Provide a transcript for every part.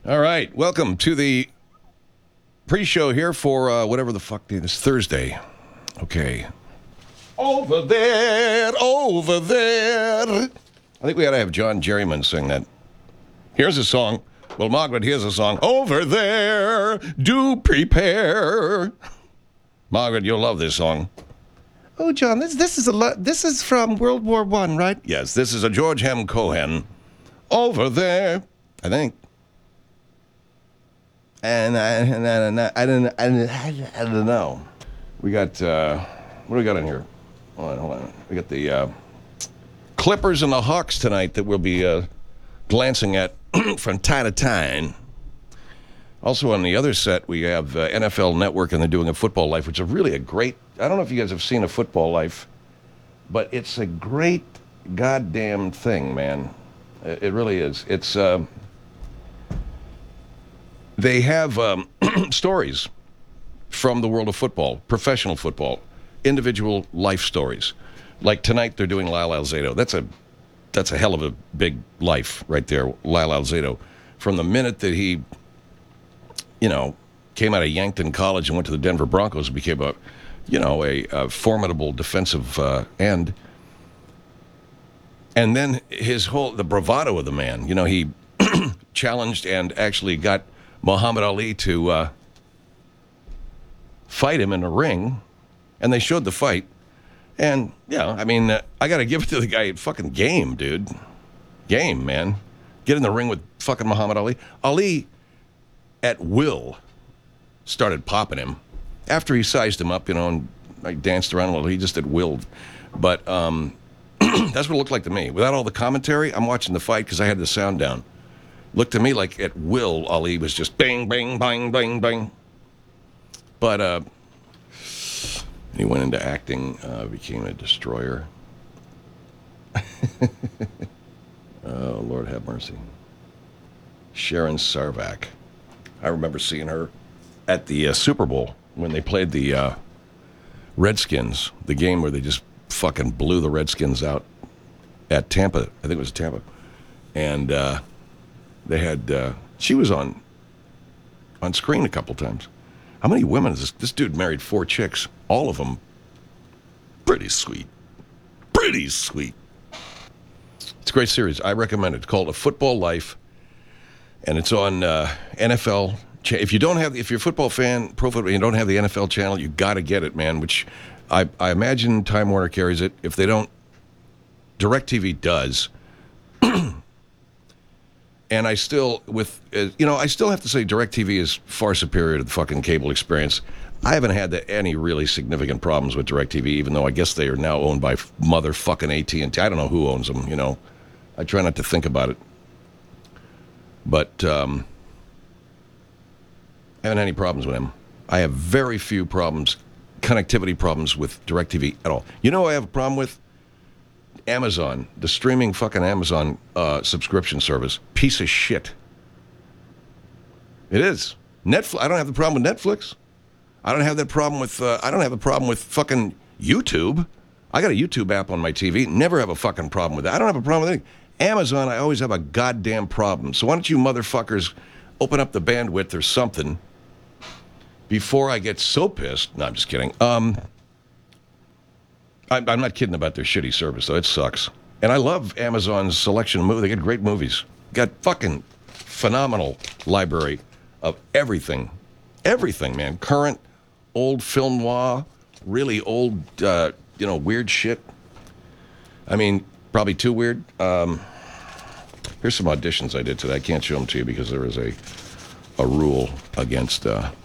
All right, welcome to the pre-show here for whatever the fuck day it is, Thursday. Okay. Over there. I think we ought to have John Jerryman sing that. Here's a song. Well, Margaret, here's a song. Over there, do prepare. Margaret, you'll love this song. Oh, John, this is from World War I, right? Yes, this is a George M. Cohan. Over there, I think. And I don't know. We got, what do we got in here? Hold on. We got the Clippers and the Hawks tonight that we'll be glancing at from time to time. Also on the other set, we have NFL Network, and they're doing a Football Life, which is really a great, I don't know if you guys have seen a Football Life, but it's a great goddamn thing, man. It really is. It's, they have stories from the world of football, professional football, individual life stories. Like tonight, they're doing Lyle Alzado. That's a hell of a big life right there, Lyle Alzado. From the minute that he, came out of Yankton College and went to the Denver Broncos and became a formidable defensive end. And then the bravado of the man. He challenged and actually got Muhammad Ali to fight him in a ring, and they showed the fight. And, I got to give it to the guy. Fucking game, dude. Game, man. Get in the ring with fucking Muhammad Ali. Ali, at will, started popping him. After he sized him up, and I danced around a little, he just at will. But that's what it looked like to me. Without all the commentary, I'm watching the fight because I had the sound down. Looked to me like at will, Ali was just bang, bang, bang, bang, bang. But he went into acting, became a destroyer. Oh, Lord have mercy. Sharon Sarvak. I remember seeing her at the Super Bowl when they played the Redskins, the game where they just fucking blew the Redskins out at Tampa. I think it was Tampa. And they had, she was on screen a couple times. How many women is this dude married 4 chicks, all of them pretty sweet. Pretty sweet. It's a great series. I recommend it. It's called A Football Life, and it's on NFL. If you're a football fan, pro football, and you don't have the NFL channel, you got to get it, man, which I imagine Time Warner carries it. If they don't, DirecTV does. And I still, I still have to say DirecTV is far superior to the fucking cable experience. I haven't had any really significant problems with DirecTV, even though I guess they are now owned by motherfucking AT&T. I don't know who owns them, I try not to think about it. But I haven't had any problems with them. I have very few connectivity problems with DirecTV at all. I have a problem with? Amazon, the streaming fucking Amazon subscription service. Piece of shit. It is. Netflix. I don't have the problem with Netflix. I don't have that problem with. I don't have a problem with fucking YouTube. I got a YouTube app on my TV. Never have a fucking problem with that. I don't have a problem with anything. Amazon, I always have a goddamn problem. So why don't you motherfuckers open up the bandwidth or something before I get so pissed? No, I'm just kidding. I'm not kidding about their shitty service, though. It sucks. And I love Amazon's selection of movies. They get great movies. Got fucking phenomenal library of everything. Everything, man. Current, old film noir, really old, weird shit. I mean, probably too weird. Here's some auditions I did today. I can't show them to you because there is a rule against...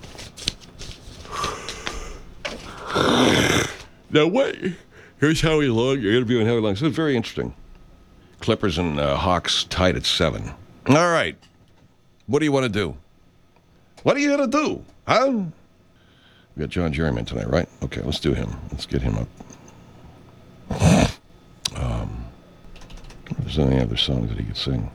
Now, wait. Here's Howie Long. You're interviewing Howie Long. So it's very interesting. Clippers and Hawks tied at 7. All right. What do you want to do? What are you going to do? Huh? We got John Jerryman tonight, right? Okay, let's do him. Let's get him up. If there's any other songs that he could sing.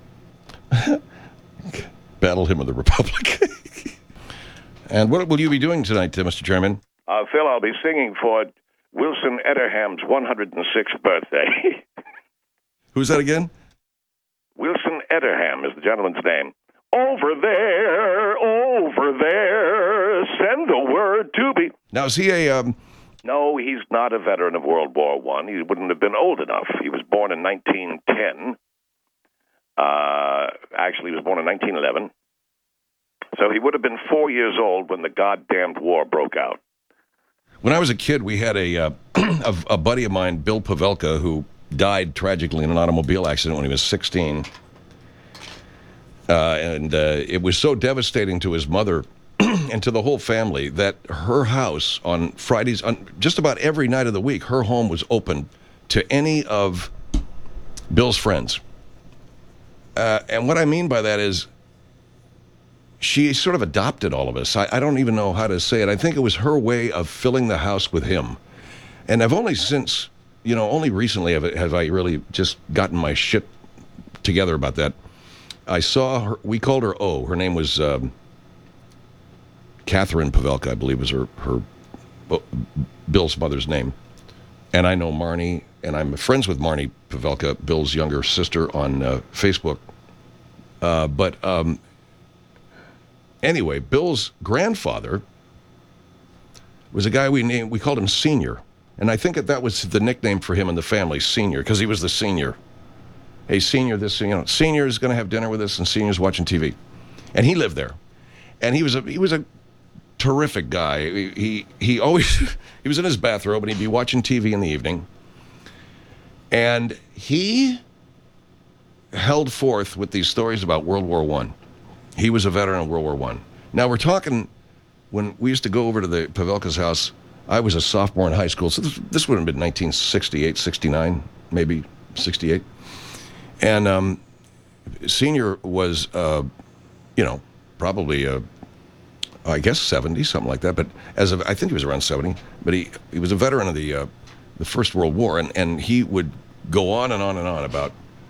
Battle Hymn of the Republic. And what will you be doing tonight, Mr. Chairman? Phil, I'll be singing for Wilson Ederham's 106th birthday. Who's that again? Wilson Ederham is the gentleman's name. Over there, send the word to me. Now, is he a... No, he's not a veteran of World War I. He wouldn't have been old enough. He was born in 1910. Actually, he was born in 1911. So he would have been 4 years old when the goddamned war broke out. When I was a kid, we had a buddy of mine, Bill Pavelka, who died tragically in an automobile accident when he was 16. And it was so devastating to his mother and to the whole family that her house on Fridays, on just about every night of the week, her home was open to any of Bill's friends. And what I mean by that is she sort of adopted all of us. I don't even know how to say it. I think it was her way of filling the house with him. And I've only since, only recently have I really just gotten my shit together about that. I saw her, we called her O. Her name was Catherine Pavelka, I believe was her Bill's mother's name. And I know Marnie, and I'm friends with Marnie Pavelka, Bill's younger sister, on Facebook. But anyway, Bill's grandfather was a guy we called him Senior. And I think that was the nickname for him in the family, Senior, because he was the senior. Hey, Senior, Senior's going to have dinner with us, and Senior's watching TV. And he lived there. And he was a terrific guy. He always, he was in his bathrobe, and he'd be watching TV in the evening. And he held forth with these stories about World War I. He was a veteran of World War I. Now, we're talking, when we used to go over to the Pavelka's house, I was a sophomore in high school, so this would have been 1968, 69, maybe 68. And Senior was, probably, I guess 70, something like that. But I think he was around 70. But he was a veteran of the First World War, and he would go on and on and on about.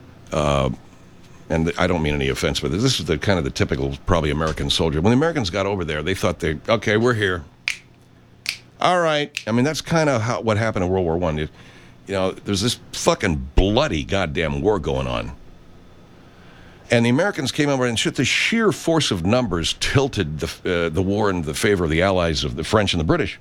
And I don't mean any offense, but this is the kind of the typical, probably, American soldier. When the Americans got over there, they thought okay, we're here. All right. I mean, that's kind of what happened in World War I. There's this fucking bloody goddamn war going on. And the Americans came over, and the sheer force of numbers tilted the war in the favor of the Allies, of the French and the British.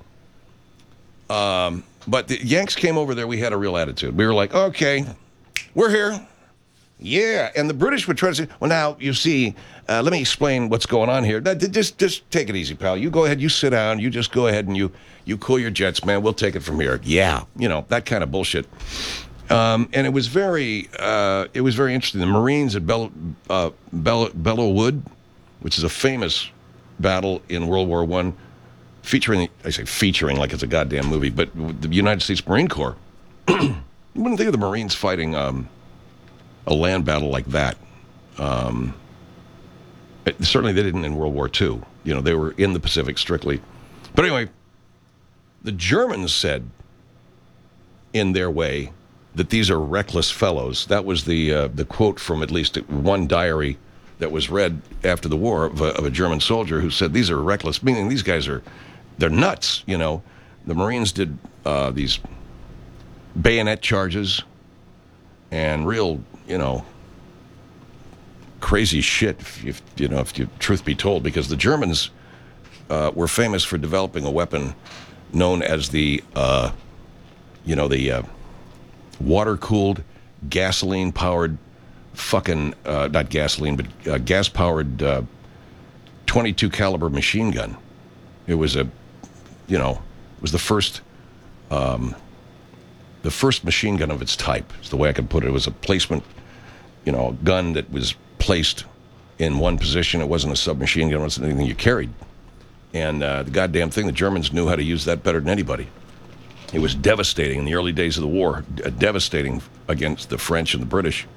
But the Yanks came over there, we had a real attitude. We were like, okay, we're here. Yeah, and the British would try to say, well, now, you see, let me explain what's going on here. Just take it easy, pal. You go ahead, you sit down, you just go ahead and you cool your jets, man. We'll take it from here. Yeah, that kind of bullshit. And it was very interesting. The Marines at Belleau Wood, which is a famous battle in World War I, featuring like it's a goddamn movie, but the United States Marine Corps. You wouldn't think of the Marines fighting a land battle like that. Certainly they didn't in World War II. They were in the Pacific strictly. But anyway, the Germans said, in their way, that these are reckless fellows. That was the quote from at least one diary that was read after the war of a German soldier who said, these are reckless, meaning these guys they're nuts, The Marines did these bayonet charges and real, crazy shit, if truth be told, because the Germans were famous for developing a weapon known as the water-cooled, gasoline-powered fucking, not gasoline, but gas-powered 22 caliber machine gun. It was was the first machine gun of its type, is the way I could put it. It was a placement, gun that was placed in one position. It wasn't a submachine gun. It wasn't anything you carried. And the goddamn thing, the Germans knew how to use that better than anybody. It was devastating in the early days of the war, devastating against the French and the British.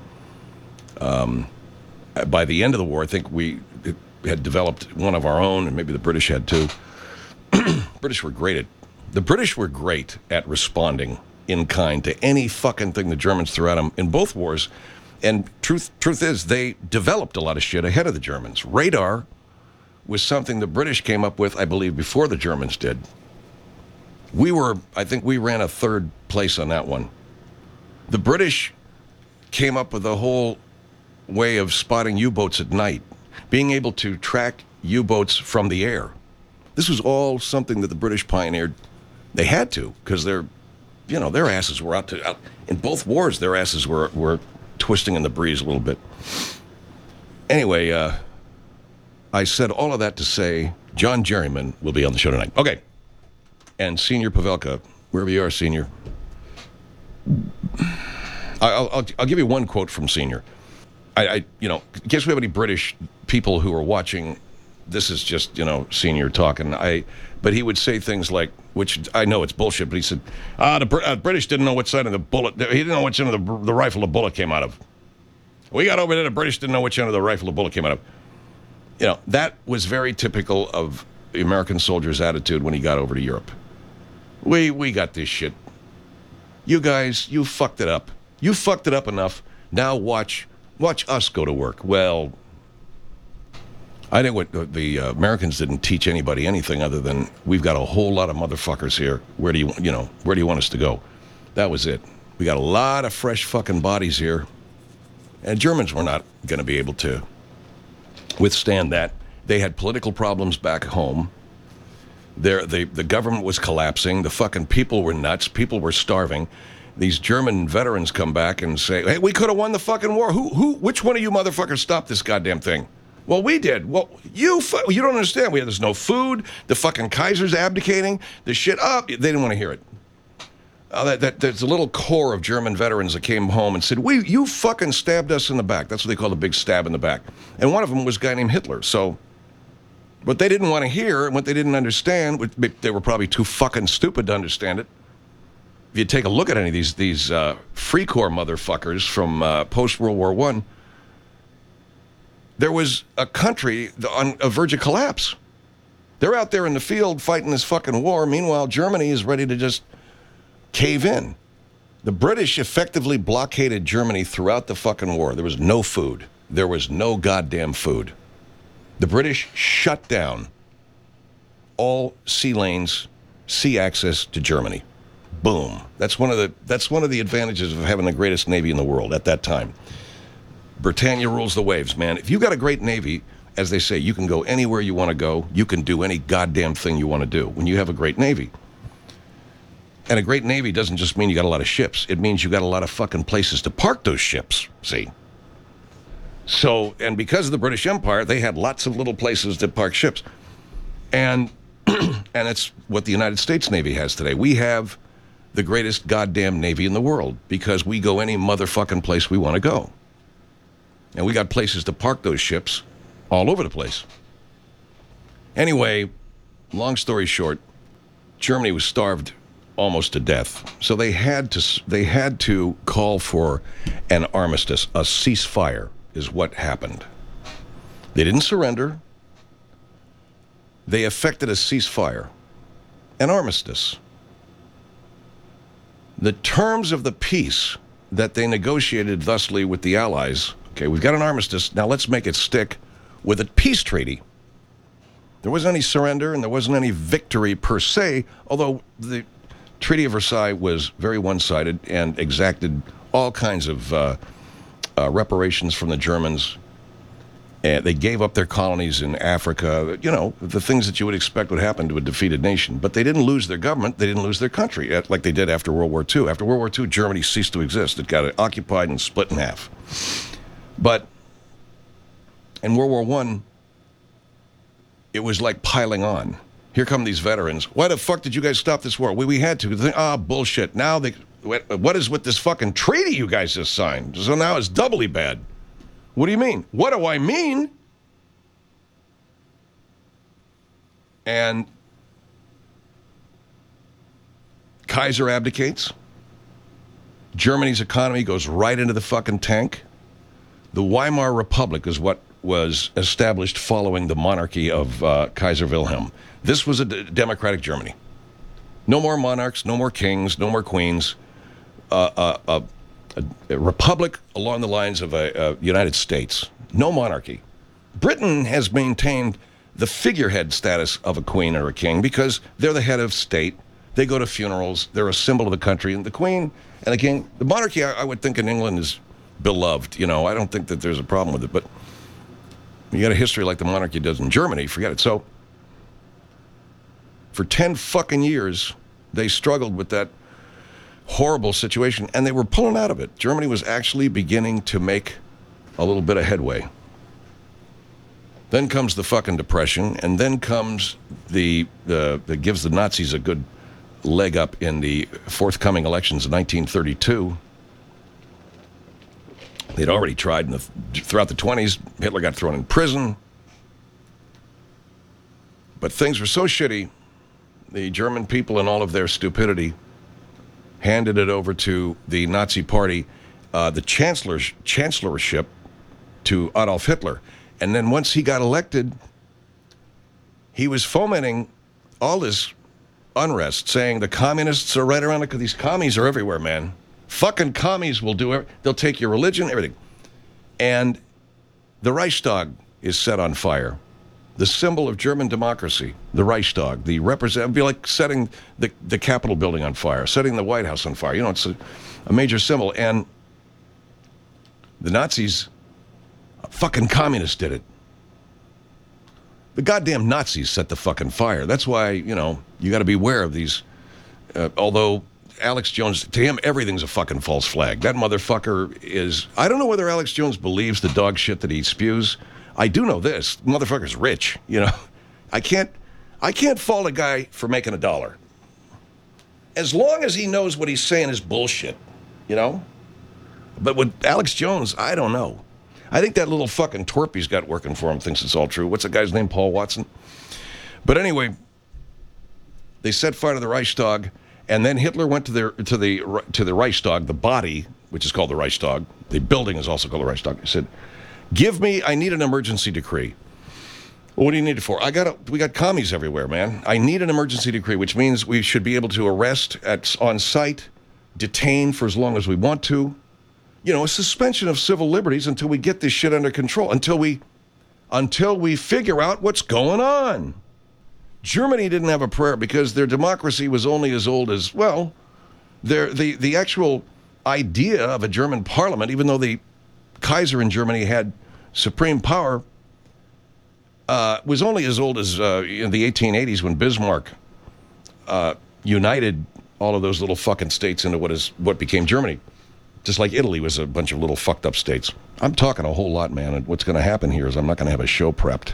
By the end of the war, I think we had developed one of our own, and maybe the British had too. The British were great at responding in kind to any fucking thing the Germans threw at them in both wars. And truth is, they developed a lot of shit ahead of the Germans. Radar was something the British came up with, I believe, before the Germans did. I think we ran a third place on that one. The British came up with a whole way of spotting U-boats at night. being able to track U-boats from the air. This was all something that the British pioneered. They had to, because their asses were out in both wars. Their asses were twisting in the breeze a little bit. Anyway, I said all of that to say John Jerryman will be on the show tonight. Okay. And Senior Pavelka, wherever you are, Senior. I'll give you one quote from Senior. In case we have any British people who are watching, this is just, Senior talking. But he would say things like, which I know it's bullshit, but he said, the British didn't know what side of the bullet, he didn't know which end of the rifle the bullet came out of. We got over there, the British didn't know which end of the rifle the bullet came out of. That was very typical of the American soldier's attitude when he got over to Europe. We got this shit. You guys, you fucked it up. You fucked it up enough. Now watch us go to work. Well, I think what the Americans didn't teach anybody anything other than we've got a whole lot of motherfuckers here. Where do you want us to go? That was it. We got a lot of fresh fucking bodies here. And Germans were not going to be able to withstand that. They had political problems back home. The government was collapsing. The fucking people were nuts. People were starving. These German veterans come back and say, hey, we could have won the fucking war. Which one of you motherfuckers stopped this goddamn thing? Well, we did. Well, you don't understand. There's no food. The fucking Kaiser's abdicating. The shit up. They didn't want to hear it. There's a little core of German veterans that came home and said, you fucking stabbed us in the back. That's what they call the big stab in the back. And one of them was a guy named Hitler. So what they didn't want to hear and what they didn't understand, they were probably too fucking stupid to understand it. If you take a look at any of these Free Corps motherfuckers from post-World War I, there was a country on a verge of collapse. They're out there in the field fighting this fucking war. Meanwhile, Germany is ready to just cave in. The British effectively blockaded Germany throughout the fucking war. There was no food. There was no goddamn food. The British shut down all sea lanes, sea access to Germany. Boom. That's one of the advantages of having the greatest navy in the world at that time. Britannia rules the waves, man. If you got a great navy, as they say, you can go anywhere you want to go. You can do any goddamn thing you want to do when you have a great navy. And a great navy doesn't just mean you got a lot of ships. It means you got a lot of fucking places to park those ships, see? So, and because of the British Empire, they had lots of little places to park ships. And and it's what the United States Navy has today. We have the greatest goddamn navy in the world because we go any motherfucking place we want to go. And we got places to park those ships all over the place. Anyway, long story short, Germany was starved almost to death. So they had to call for an armistice, a ceasefire is what happened. They didn't surrender. They effected a ceasefire, an armistice. The terms of the peace that they negotiated thusly with the Allies, okay, we've got an armistice, now let's make it stick with a peace treaty. There wasn't any surrender and there wasn't any victory per se, although the Treaty of Versailles was very one-sided and exacted all kinds of reparations from the Germans. And they gave up their colonies in Africa, the things that you would expect would happen to a defeated nation. But they didn't lose their government. They didn't lose their country, like they did after World War II. After World War II, Germany ceased to exist. It got occupied and split in half. But in World War I, it was like piling on. Here come these veterans. Why the fuck did you guys stop this war? We had to. Bullshit. Now what is with this fucking treaty you guys just signed? So now it's doubly bad. What do you mean? What do I mean? And Kaiser abdicates. Germany's economy goes right into the fucking tank. The Weimar Republic is what was established following the monarchy of Kaiser Wilhelm. This was a democratic Germany. No more monarchs, no more kings, no more queens. A republic along the lines of a United States. No monarchy. Britain has maintained the figurehead status of a queen or a king because they're the head of state. They go to funerals. They're a symbol of the country. And the queen and the king, the monarchy, I would think in England is beloved. I don't think that there's a problem with it. But You got a history like the monarchy does in Germany, forget it. So, for 10 fucking years, they struggled with that horrible situation, and they were pulling out of it. Germany was actually beginning to make a little bit of headway. Then comes the fucking Depression, and then comes that gives the Nazis a good leg up in the forthcoming elections of 1932. They'd already tried throughout the 20s. Hitler got thrown in prison. But things were so shitty, the German people, in all of their stupidity, handed it over to the Nazi Party, the chancellorship, to Adolf Hitler. And then once he got elected, he was fomenting all this unrest, saying the communists are right around these commies are everywhere, man. Fucking commies will do everything. They'll take your religion, everything. And the Reichstag is set on fire. The symbol of German democracy, the Reichstag, it'd be like setting the Capitol building on fire, setting the White House on fire. You know, it's a major symbol. And the Nazis, fucking communists did it. The goddamn Nazis set the fucking fire. That's why, you know, you got to be aware of these. Although Alex Jones, to him, everything's a fucking false flag. That motherfucker is, I don't know whether Alex Jones believes the dog shit that he spews. I do know this. The motherfucker's rich, you know. I can't fault a guy for making $1. As long as he knows what he's saying is bullshit, you know? But with Alex Jones, I don't know. I think that little fucking twerp he's got working for him thinks it's all true. What's the guy's name? Paul Watson? But anyway, they set fire to the Reichstag, and then Hitler went to the Reichstag, the body, which is called the Reichstag. The building is also called the Reichstag. He said, I need an emergency decree. Well, what do you need it for? We got commies everywhere, man. I need an emergency decree, which means we should be able to arrest on site, detain for as long as we want to. You know, a suspension of civil liberties until we get this shit under control, until we figure out what's going on. Germany didn't have a prayer because their democracy was only as old as, well, the actual idea of a German parliament, even though the Kaiser in Germany had supreme power, was only as old as in the 1880s when Bismarck united all of those little fucking states into what became Germany. Just like Italy was a bunch of little fucked up states. I'm talking a whole lot, man, and what's going to happen here is I'm not going to have a show prepped.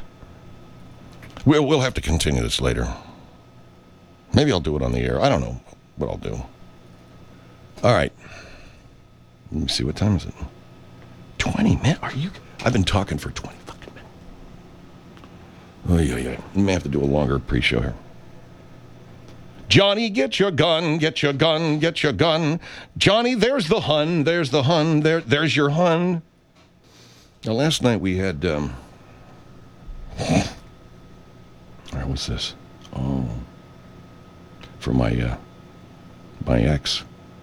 We'll have to continue this later. Maybe I'll do it on the air. I don't know what I'll do. All right. Let me see, what time is it? 20 minutes? I've been talking for 20 fucking minutes. Oh, yeah. We may have to do a longer pre-show here. Johnny, get your gun, get your gun, get your gun. Johnny, there's the Hun, there's the Hun, there's your Hun. Now, last night we had, all right, what's this? Oh, for my ex.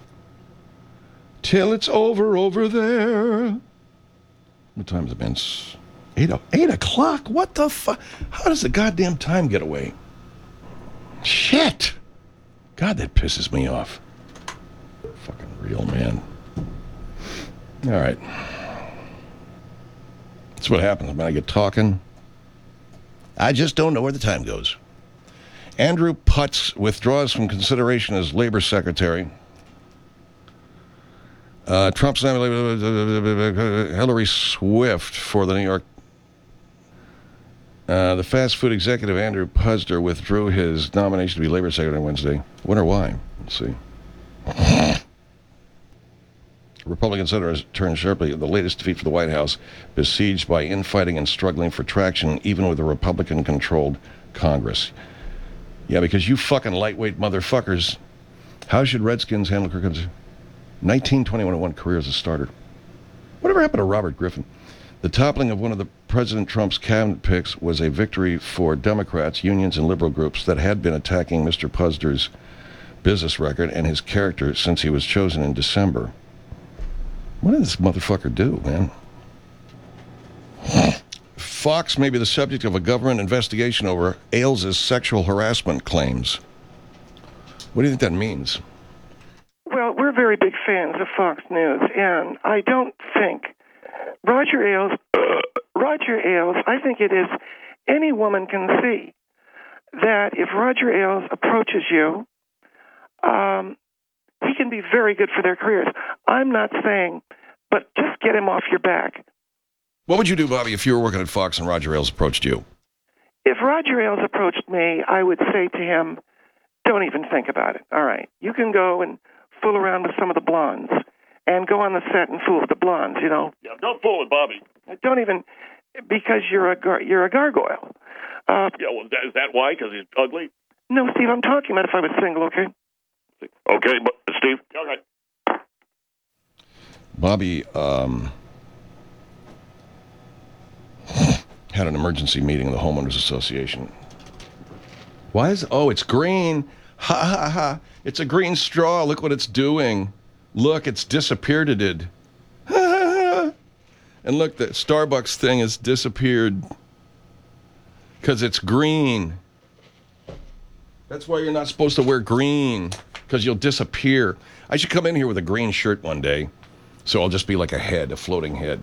Till it's over there. What time has it been? 8 o'clock? What the fuck? How does the goddamn time get away? Shit. God, that pisses me off. Fucking real, man. All right. That's what happens when I get talking. I just don't know where the time goes. Andrew Putz withdraws from consideration as Labor Secretary. Trump's Hillary Swift for the New York. The fast food executive Andrew Puzder withdrew his nomination to be Labor Secretary on Wednesday. I wonder why. Let's see. Republican senators turned sharply. The latest defeat for the White House, besieged by infighting and struggling for traction, even with a Republican-controlled Congress. Yeah, because you fucking lightweight motherfuckers. How should Redskins handle Kirkland's 1921 career as a starter? Whatever happened to Robert Griffin? The toppling of one of the President Trump's cabinet picks was a victory for Democrats, unions, and liberal groups that had been attacking Mr. Puzder's business record and his character since he was chosen in December. What did this motherfucker do, man? Fox may be the subject of a government investigation over Ailes' sexual harassment claims. What do you think that means? Well, we're very big fans of Fox News, and I don't think Roger Ailes, I think it is any woman can see that if Roger Ailes approaches you, he can be very good for their careers. I'm not saying, but just get him off your back. What would you do, Bobby, if you were working at Fox and Roger Ailes approached you? If Roger Ailes approached me, I would say to him, don't even think about it. All right, you can go and fool around with some of the blondes and go on the set and fool with the blondes, you know. Yeah, don't fool with Bobby. Don't even, because you're a gargoyle. Yeah, well, is that why? Because he's ugly? No, Steve, I'm talking about if I was single, okay? Okay, but Steve? Okay. Bobby had an emergency meeting of the Homeowners Association. Why is... Oh, it's green. Ha, ha, ha. It's a green straw. Look what it's doing. Look, it's disappeared. It did. And look, the Starbucks thing has disappeared. Because it's green. That's why you're not supposed to wear green. Because you'll disappear. I should come in here with a green shirt one day. So I'll just be like a head, a floating head.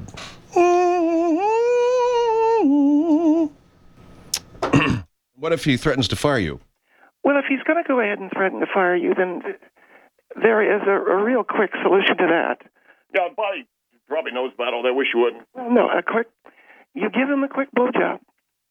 What if he threatens to fire you? Well, if he's going to go ahead and threaten to fire you, then there is a real quick solution to that. Yeah, Bobby probably knows about all that. Wish you wouldn't. Well, no, you give him a quick blowjob.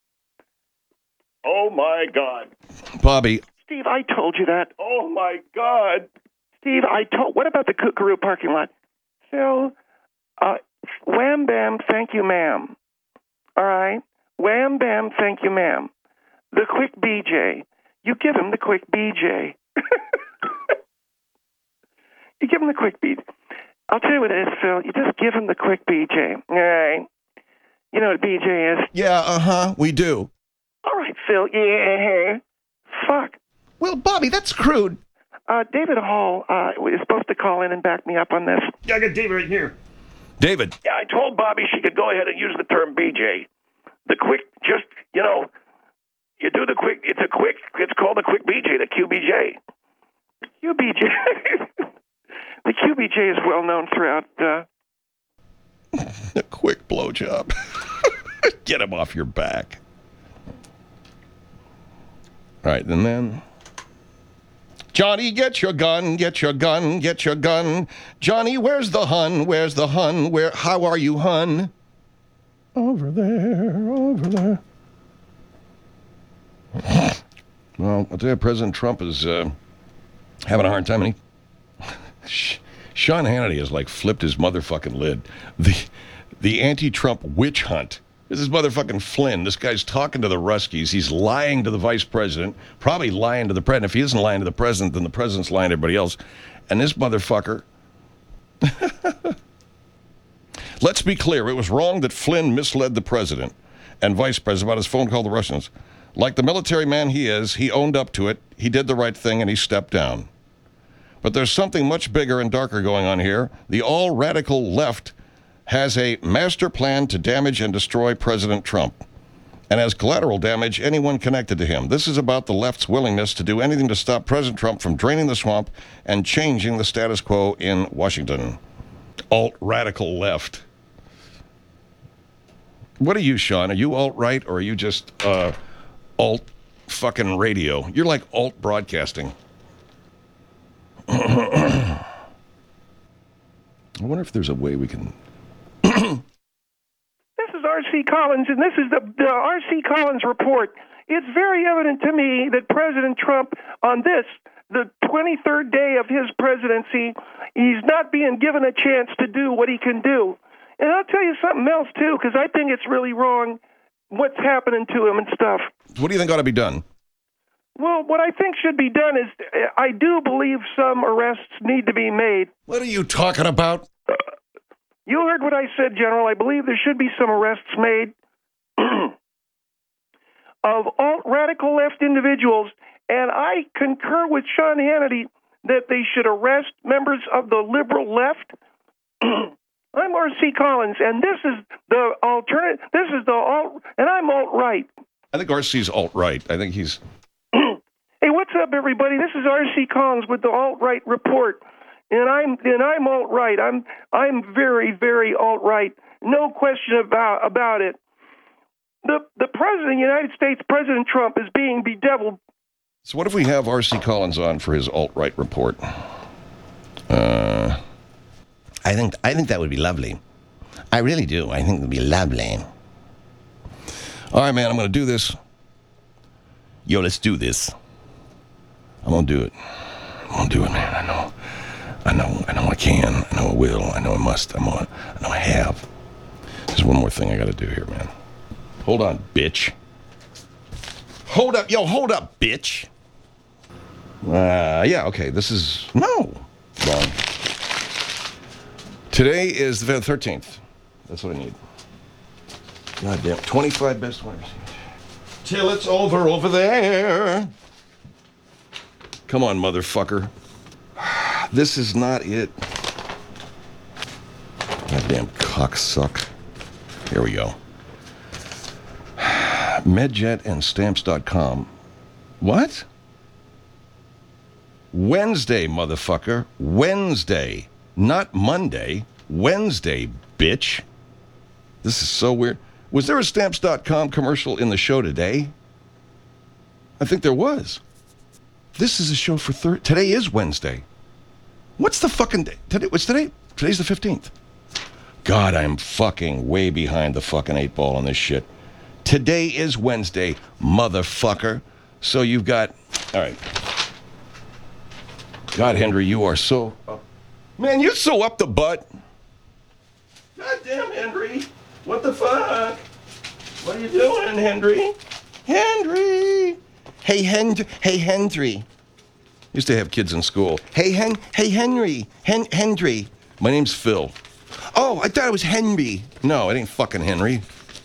Oh, my God. Bobby. Steve, I told you that. Oh, my God. Steve, what about the Kookaroo parking lot? Phil, wham, bam, thank you, ma'am. All right? Wham, bam, thank you, ma'am. The quick BJ. You give him the quick BJ. You give him the quick BJ. I'll tell you what it is, Phil. You just give him the quick BJ. All right? You know what BJ is? Yeah, we do. All right, Phil. Yeah. Fuck. Well, Bobby, that's crude. David Hall is supposed to call in and back me up on this. Yeah, I got David right here. David. Yeah, I told Bobby she could go ahead and use the term BJ. The quick, just, you know, you do the quick, it's called the quick BJ, the QBJ. QBJ. The QBJ is well known throughout. A quick blowjob. Get him off your back. All right, and then... Johnny, get your gun, get your gun, get your gun. Johnny, where's the hun? Where's the hun? How are you, hun? Over there, over there. Well, I'll tell you, President Trump is having a hard time, and Sean Hannity has, like, flipped his motherfucking lid. The anti-Trump witch hunt. This is motherfucking Flynn. This guy's talking to the Ruskies. He's lying to the vice president, probably lying to the president. If he isn't lying to the president, then the president's lying to everybody else. And this motherfucker... Let's be clear. It was wrong that Flynn misled the president and vice president about his phone call to the Russians. Like the military man he is, he owned up to it. He did the right thing, and he stepped down. But there's something much bigger and darker going on here. The all-radical left has a master plan to damage and destroy President Trump, and as collateral damage anyone connected to him. This is about the left's willingness to do anything to stop President Trump from draining the swamp and changing the status quo in Washington. Alt-radical left. What are you, Sean? Are you alt-right, or are you just alt-fucking radio? You're like alt-broadcasting. I wonder if there's a way we can... This is R.C. Collins, and this is the R.C. Collins report. It's very evident to me that President Trump, on this, the 23rd day of his presidency, he's not being given a chance to do what he can do. And I'll tell you something else, too, because I think it's really wrong what's happening to him and stuff. What do you think ought to be done? Well, what I think should be done is I do believe some arrests need to be made. What are you talking about? You heard what I said, General. I believe there should be some arrests made of alt-radical left individuals, and I concur with Sean Hannity that they should arrest members of the liberal left. I'm R.C. Collins, and this is the alternative. This is the alt, and I'm alt-right. I think R.C.'s alt-right. I think he's... Hey, what's up, everybody? This is R.C. Collins with the alt-right report. And I'm alt-right. I'm very, very alt-right. no question about it. The president of the United States, President Trump, is being bedeviled. So what if we have R.C. Collins on for his alt-right report? I think that would be lovely. I really do. I think it would be lovely. All right, man, I'm going to do this. Yo, let's do this. I'm going to do it. I'm going to do it, man. I know I can. I know I will. I know I must. I know I have. There's one more thing I got to do here, man. Hold on, bitch. Hold up. Yo, hold up, bitch. Yeah, okay. This is... No. Wrong. Today is the 13th. That's what I need. God damn. 25 best winners. Till it's over there. Come on, motherfucker. This is not it. Goddamn cocksuck. Here we go. Medjet and Stamps.com. What? Wednesday, motherfucker. Wednesday. Not Monday. Wednesday, bitch. This is so weird. Was there a Stamps.com commercial in the show today? I think there was. This is a show for today is Wednesday. What's the fucking day? What's today? Today's the 15th. God, I'm fucking way behind the fucking 8 ball on this shit. Today is Wednesday, motherfucker. So you've got... All right. God, Henry, you are so up. Man, you're so up the butt. God damn, Henry. What the fuck? What are you doing, Henry? Henry. Hey, Henry. Used to have kids in school. Hey, Henry. Henry. My name's Phil. Oh, I thought it was Henry. No, it ain't fucking Henry.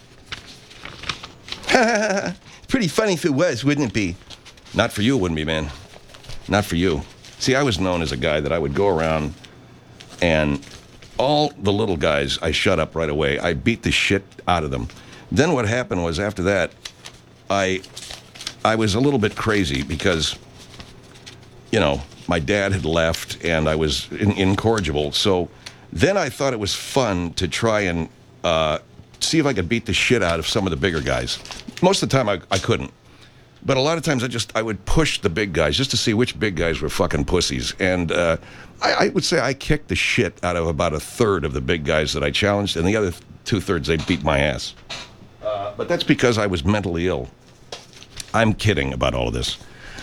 Pretty funny if it was, wouldn't it be? Not for you, it wouldn't be, man. Not for you. See, I was known as a guy that I would go around and all the little guys, I shut up right away. I beat the shit out of them. Then what happened was after that, I was a little bit crazy because, you know, my dad had left and I was incorrigible. So then I thought it was fun to try and see if I could beat the shit out of some of the bigger guys. Most of the time I couldn't. But a lot of times I would push the big guys just to see which big guys were fucking pussies. And I would say I kicked the shit out of about a third of the big guys that I challenged, and the other 2/3 they beat my ass. But that's because I was mentally ill. I'm kidding about all of this.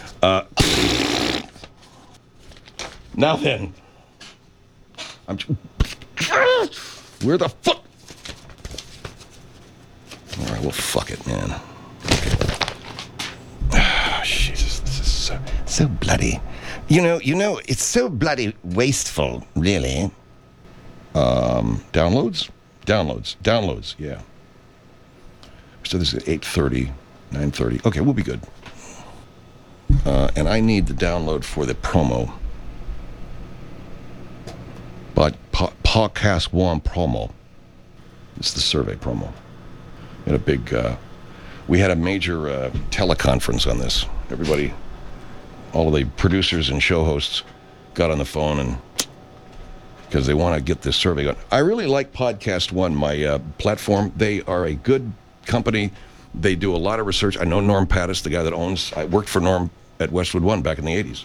Now then, where the fuck? All right, well, fuck it, man. Jesus, this is so bloody. You know, it's so bloody wasteful, really. Downloads, yeah. So this is 8:30, 9:30. Okay, we'll be good. And I need the download for the promo. But Podcast One promo. It's the survey promo. We had a major teleconference on this. Everybody, all of the producers and show hosts got on the phone and because they want to get this survey going. I really like Podcast One, my platform. They are a good company. They do a lot of research. I know Norm Pattis, the guy that I worked for Norm at Westwood One back in the 80s.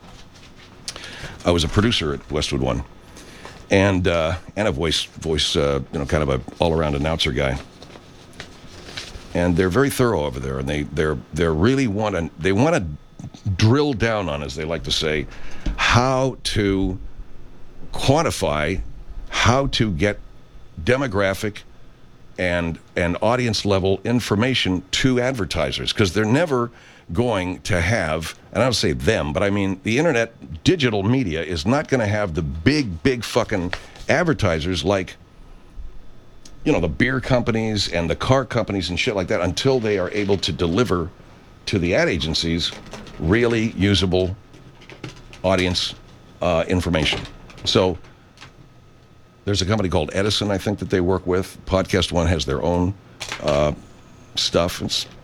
I was a producer at Westwood One. And a voice, kind of a all-around announcer guy. And they're very thorough over there, and they really want to drill down on, as they like to say, how to quantify, how to get demographic and audience level information to advertisers, because they're never going to have, and I don't say them, but I mean the internet, digital media is not going to have the big fucking advertisers like, the beer companies and the car companies and shit like that until they are able to deliver to the ad agencies really usable audience information. So there's a company called Edison, I think, that they work with. Podcast One has their own stuff.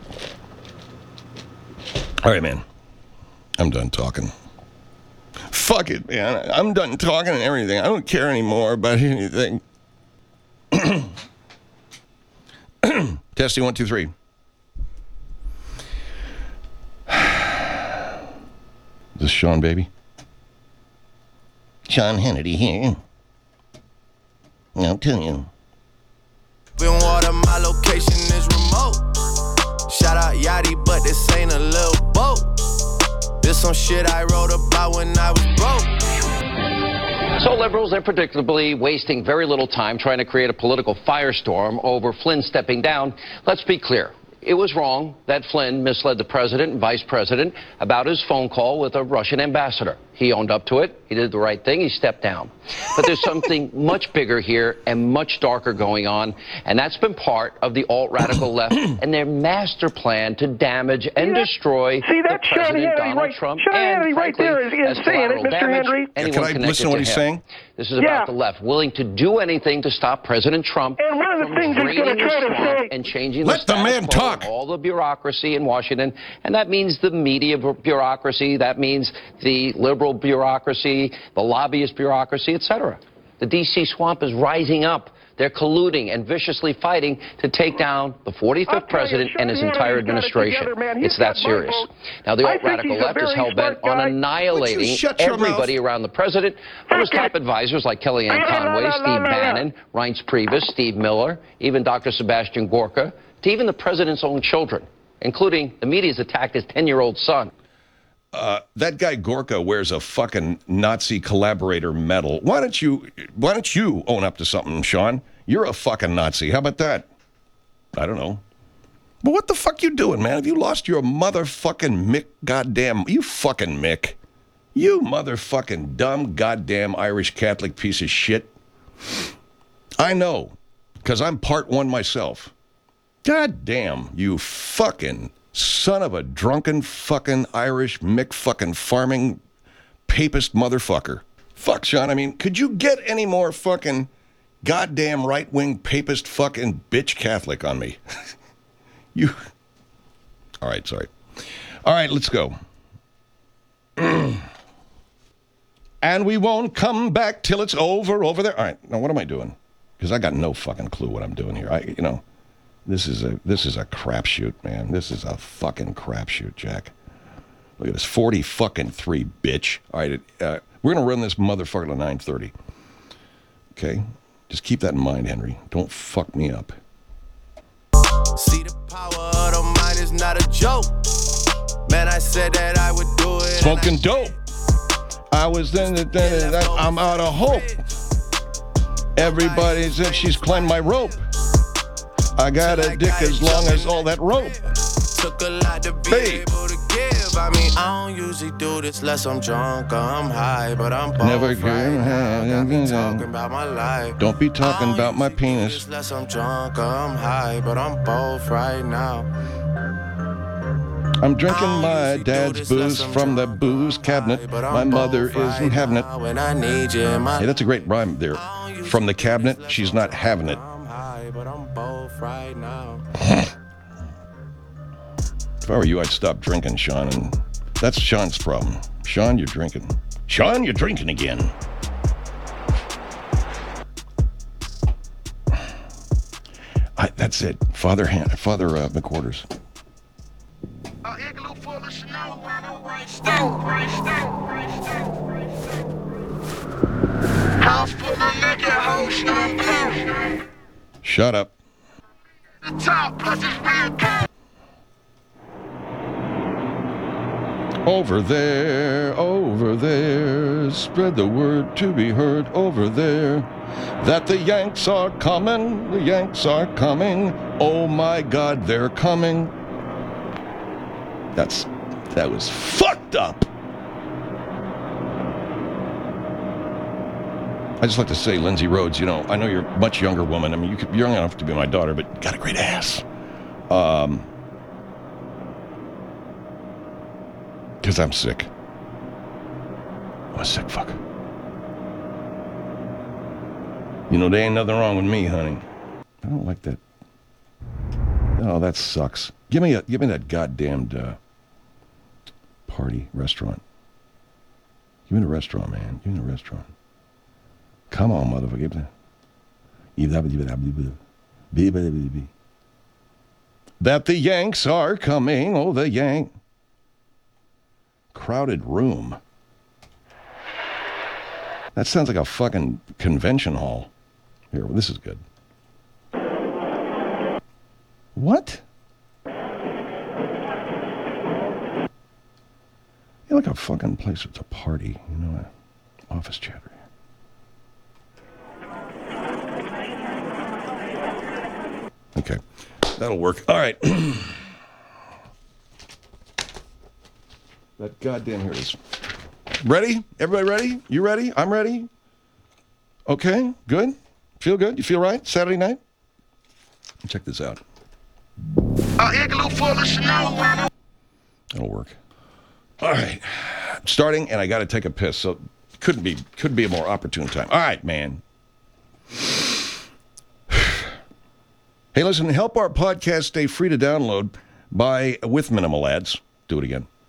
All right, man. I'm done talking. Fuck it, man. I'm done talking and everything. I don't care anymore about anything. Testing 1, 2, 3. Is this Sean, baby? Sean Hannity here. I'll tell you. Water, my location is remote. Shout out Yachty, but this ain't a little boat. This some shit I wrote about when I was broke. So liberals, they're predictably wasting very little time trying to create a political firestorm over Flynn stepping down. Let's be clear. It was wrong that Flynn misled the president and vice president about his phone call with a Russian ambassador. He owned up to it. He did the right thing. He stepped down. But there's something much bigger here and much darker going on, and that's been part of the alt-radical left and their master plan to damage and destroy the President Donald Trump. Sean Hannity right there is saying it, Mr. Henry. Can I listen to what he's saying? This is about the left willing to do anything to stop President Trump and one of the things he's going to try to say and changing Let the man talk. All the bureaucracy in Washington, and that means the media bureaucracy, that means the liberal bureaucracy, the lobbyist bureaucracy, etc. The D.C. swamp is rising up. They're colluding and viciously fighting to take down the 45th president and his entire administration. It's that serious. Now, the alt-radical left is hell-bent on annihilating everybody around the president, from his top advisors like Kellyanne Conway, Steve Bannon, Reince Priebus, Steve Miller, even Dr. Sebastian Gorka, to even the president's own children, including the media's attacked his 10-year-old son. That guy Gorka wears a fucking Nazi collaborator medal. Why don't you own up to something, Sean? You're a fucking Nazi. How about that? I don't know. But what the fuck you doing, man? Have you lost your motherfucking Mick goddamn... You fucking Mick. You motherfucking dumb goddamn Irish Catholic piece of shit. I know, because I'm part one myself. God damn, you fucking son of a drunken fucking Irish Mick fucking farming papist motherfucker. Fuck, Sean, I mean, could you get any more fucking goddamn right-wing papist fucking bitch Catholic on me? You... All right, sorry. All right, let's go. And we won't come back till it's over there. All right, now what am I doing? Because I got no fucking clue what I'm doing here. This is a crapshoot, man. This is a fucking crapshoot, Jack. Look at this, 40 fucking 3, bitch. All right, we're gonna run this motherfucker to 9:30. Okay, just keep that in mind, Henry. Don't fuck me up. See, the power of the mind is not a joke. Man, I said that I would do it. Smoking dope. I was I'm out of hope. Everybody said she's climbed my rope. I got a dick as long as all that rope. Took a lot to be able to give. I mean, I don't usually do this unless I'm drunk or I'm high, but I'm both Never right now. Got me talking about my life. Don't be talking about my penis. Unless I'm drunk or I'm high, but I'm both right now. I'm drinking my dad's booze from the booze cabinet. My mother isn't having it. Hey, that's a great rhyme there. From the cabinet, she's not having it. But I'm both right now. If I were you, I'd stop drinking, Sean, and that's Sean's problem. Sean, you're drinking. Sean, you're drinking again. That's it. Father McQuarters. Shut up. Over there, spread the word to be heard over there, that the Yanks are coming, oh my God, they're coming. That was fucked up. I just like to say, Lindsay Rhodes, I know you're a much younger woman. I mean, you're young enough to be my daughter, but you got a great ass. Because I'm sick. I'm a sick fucker. There ain't nothing wrong with me, honey. I don't like that. Oh, that sucks. Give me that goddamned party restaurant. Give me the restaurant, man. Give me the restaurant. Come on, motherfucker. that the Yanks are coming. Oh, the Yank. Crowded room. That sounds like a fucking convention hall. Here, well, this is good. What? You like a fucking place with a party, you know, office chatter. Okay, that'll work. All right. That goddamn, here it is. Ready? Everybody ready? You ready? I'm ready. Okay, good. Feel good? You feel right? Saturday night? Check this out. That'll work. All right. Starting, and I got to take a piss, so couldn't be a more opportune time. All right, man. Hey, listen, help our podcast stay free to download with minimal ads. Do it again.